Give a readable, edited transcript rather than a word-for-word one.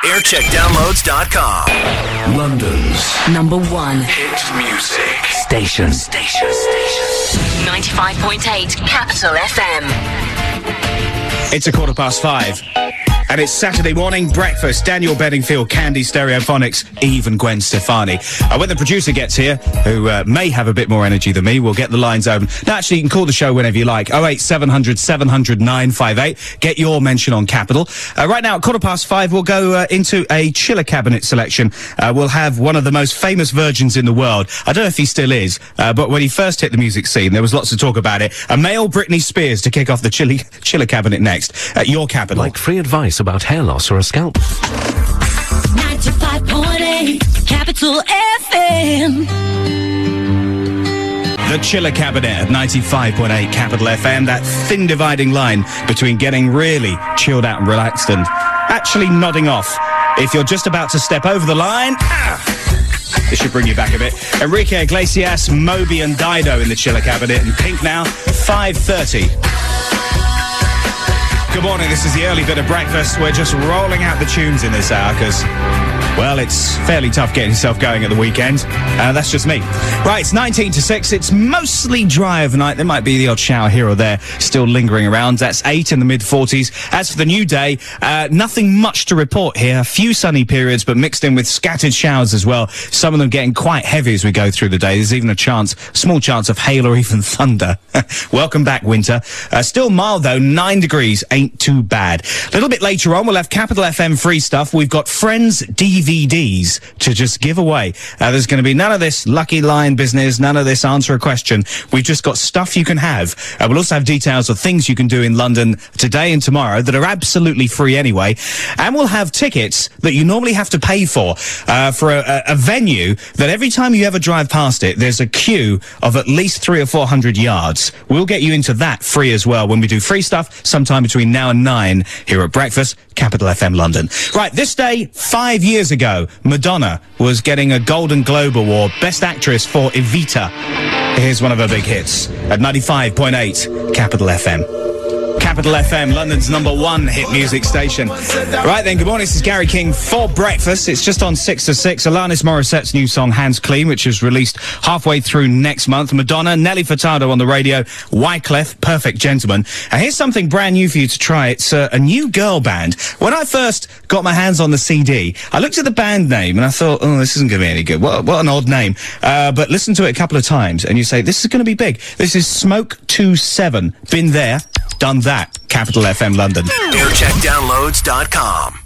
Aircheckdownloads.com. London's #1 hit music station. 95.8 Capital FM. It's 5:15. And it's Saturday morning breakfast. Daniel Bedingfield, Candy Stereophonics, Eve and Gwen Stefani. When the producer gets here, who may have a bit more energy than me, we'll get the lines open. Now, actually, you can call the show whenever you like. 08700 700 958. Get your mention on Capital. Right now, at 5:15, we'll go into a Chiller Cabinet selection. We'll have one of the most famous virgins in the world. I don't know if he still is, but when he first hit the music scene, there was lots to talk about it. A male Britney Spears to kick off the Chiller Cabinet next. At your Capital. Like free advice about hair loss or a scalp. 95.8 Capital FM. The Chiller Cabinet at 95.8 Capital FM, that thin dividing line between getting really chilled out and relaxed and actually nodding off. If you're just about to step over the line, this should bring you back a bit. Enrique Iglesias, Moby and Dido in the Chiller Cabinet, and Pink now, 5:30. Good morning, this is the early bit of breakfast. We're just rolling out the tunes in this hour because, well, it's fairly tough getting yourself going at the weekend. That's just me. Right, it's 19 to 6. It's mostly dry overnight. There might be the odd shower here or there still lingering around. That's 8 in the mid-40s. As for the new day, nothing much to report here. A few sunny periods, but mixed in with scattered showers as well. Some of them getting quite heavy as we go through the day. There's even a small chance of hail or even thunder. Welcome back, winter. Still mild, though. 9 degrees ain't too bad. A little bit later on, we'll have Capital FM free stuff. We've got Friends DVDs to just give away. There's going to be none of this lucky line business, none of this answer a question. We've just got stuff you can have. We'll also have details of things you can do in London today and tomorrow that are absolutely free anyway. And we'll have tickets that you normally have to pay for a venue that every time you ever drive past it, there's a queue of at least 300 or 400 yards. We'll get you into that free as well when we do free stuff sometime between now and 9 here at Breakfast, Capital FM London. Right, this day, 5 years ago, Madonna was getting a Golden Globe Award, Best Actress for Evita. Here's one of her big hits at 95.8 Capital FM. Capital FM, London's #1 hit music station. Right then, good morning, this is Gary King for breakfast. It's just on 6 to 6. Alanis Morissette's new song, Hands Clean, which is released halfway through next month. Madonna, Nelly Furtado on the radio, Wyclef, Perfect Gentleman. And here's something brand new for you to try. It's a new girl band. When I first got my hands on the CD, I looked at the band name and I thought, oh, this isn't going to be any good. What an odd name. But listen to it a couple of times and you say, this is going to be big. This is Smoke 27. Been there, done that. Capital FM London. Aircheckdownloads.com.